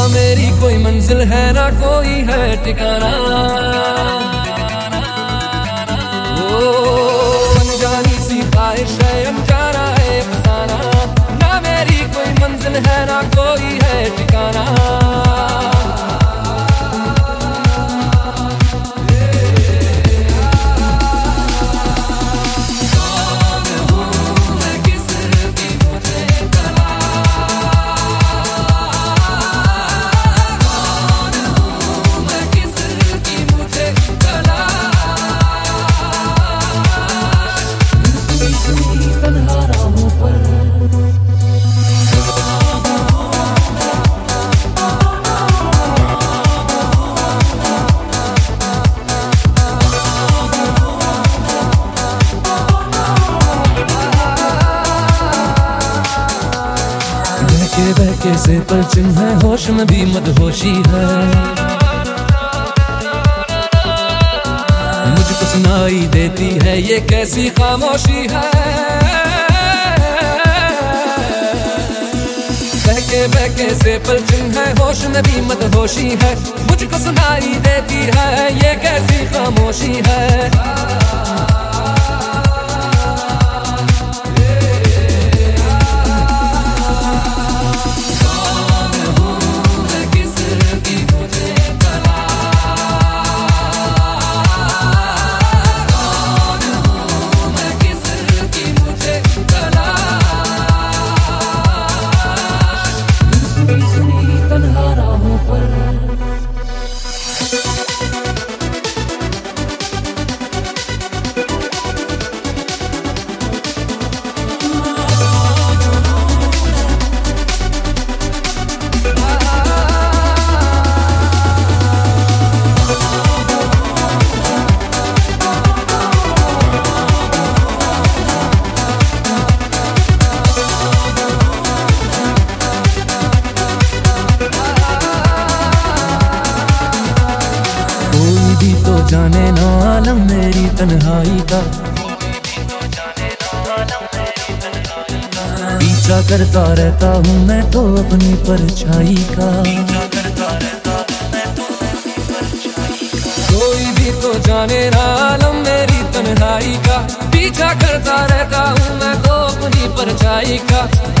मेरी कोई मंजिल है ना कोई है ठिकाना। अनजानी सी ख्वाहिश है अनजाना है फसाना, ना मेरी कोई मंजिल है ना कोई है ठिकाना। बहके से पलचन है, होश में भी मदहोशी है। मुझको सुनाई देती है ये कैसी खामोशी है। बहके बहके से पलचन है, होश में भी मदहोशी है। मुझको सुनाई देती है ये कैसी खामोशी है। भी तो जाने ना आलम मेरी तन्हाई का, पीछा करता रहता हूँ मैं तो अपनी परछाई का। कोई भी तो जाने ना आलम मेरी तन्हाई का, पीछा करता रहता हूँ मैं तो अपनी परछाई का।